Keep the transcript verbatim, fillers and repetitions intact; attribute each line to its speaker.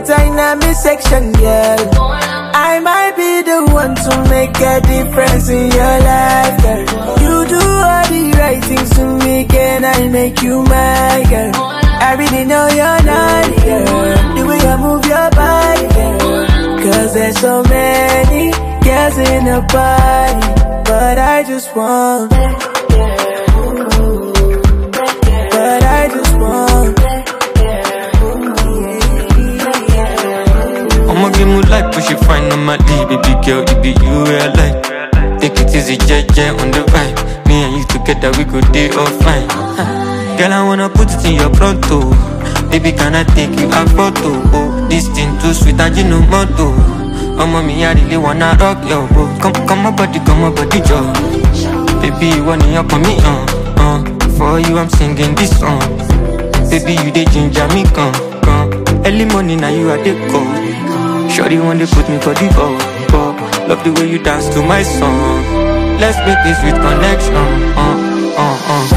Speaker 1: enter in a me section, girl. I might be the one to make a difference in your life, girl. You do all the right things to me, can I make you my girl? I really know you're not, girl. The way you move your body, girl. Cause there's so many girls in the party, but I just want, but I just want.
Speaker 2: I'ma give me life, push it fine on my D, baby girl, it be you real life. Take it easy, jet, jet on the vibe. Me and you together, we go day all fine. Girl, I wanna put it in your pronto. Baby, can I take you a photo? Oh, this thing too sweet, I you know motto. Oh, mommy, I really wanna rock your boat. Come, come my body, come my body, Joe. Baby, you wanna up on me, uh, uh. For you, I'm singing this song. Baby, you the ginger me, come, come. Early morning, now you are the call. Shorty want to put me for the ball, ball. Love the way you dance to my song. Let's make this sweet connection, uh, uh, uh.